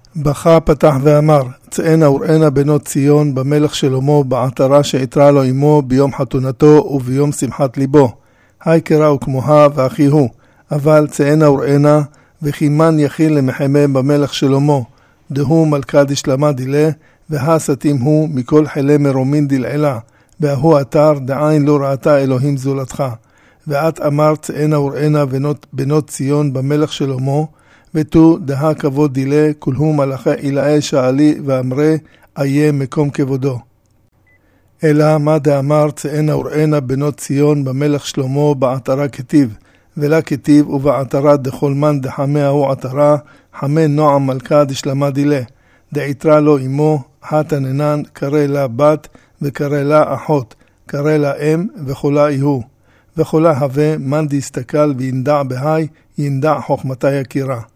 בכה פתח ואמר, צאנה וראנה בנות ציון במלך שלמה בעטרה שעטרה לו אמו ביום חתונתו וביום שמחת ליבו. היי קרא וכמוה ואחי הוא, אבל צאנה וראנה וכי מן יכיל למחמה במלך שלמה, דהו מלכה דשלמה דילה, והסתים הוא מכל חילי מרומין דלעילה, והוא אתר דעין לא ראתה אלוהים זולתך. ואת אמרת צאנה וראנה בנות ציון במלך שלמה, ותו דה כבוד דילה, כולהו מלאכי אילאי שאלי ואמרה, איה מקום כבודו. אלא מה דאמר צאנה וראנה בנות ציון במלך שלמה בעטרה כתיב, ולה כתיב ובעטרה דכל מן דחמה הוא עטרה, חמה נועם מלכה דשלמה דילה, דעיטרה לו אמו, התננן, קרא לה בת וקרא לה אחות, קרא לה אם וחולה יהו, וחולה הווה מן דיסתכל וינדע בהי, יינדע חוכמתה יקירה.